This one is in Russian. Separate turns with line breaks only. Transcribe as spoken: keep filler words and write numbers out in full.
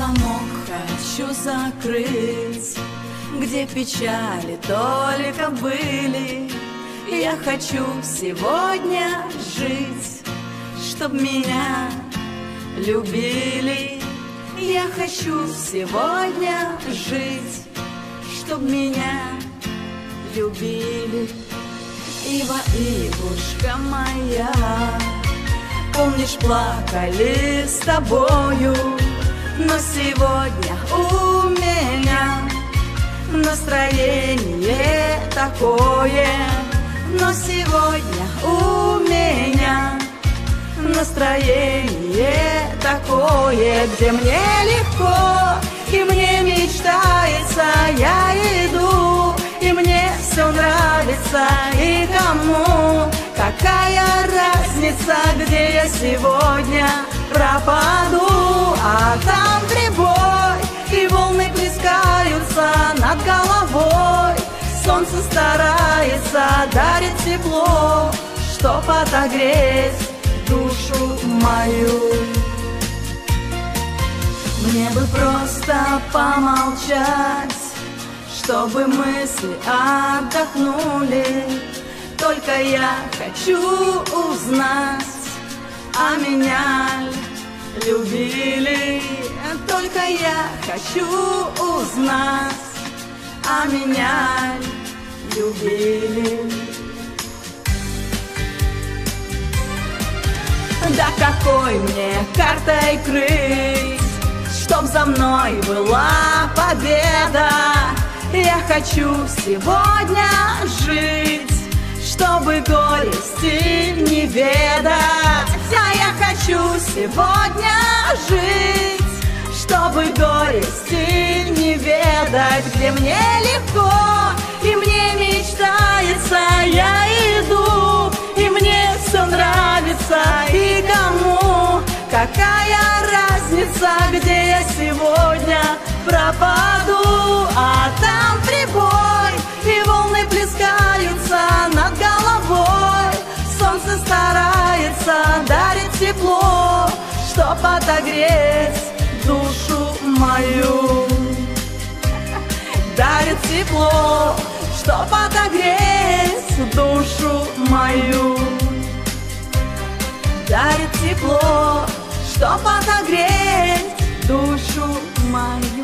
замок хочу закрыть, где печали только были. Я хочу сегодня жить, чтоб меня любили. Я хочу сегодня жить, чтоб меня любили. Ива, Ивушка моя, помнишь, плакали с тобою, но сегодня у меня настроение такое. Но сегодня у меня настроение такое, где мне легко и мне мечтается. Я иду, и мне все нравится. И кому какая разница, где я сегодня пропаду? А там прибой, и волны плескаются над головой. Солнце старается, дарит тепло, чтоб отогреть душу мою. Мне бы просто помолчать, чтобы мысли отдохнули. Только я хочу узнать, а меня любили. Только я хочу узнать, а меня любили. Да какой мне картой крыть, чтоб за мной была победа? Я хочу сегодня жить, чтобы горести не ведать. А я хочу сегодня жить, чтобы горести не ведать. Где мне легко и мне мечтается. Я иду, и мне все нравится. И кому какая разница, где я сегодня пропаду? А там прибой, и волны плескаются над головой. Солнце старается, дарит тепло, чтоб отогреть душу мою. Дарит тепло, чтоб отогреть душу мою. Дарит тепло, чтоб отогреть душу мою.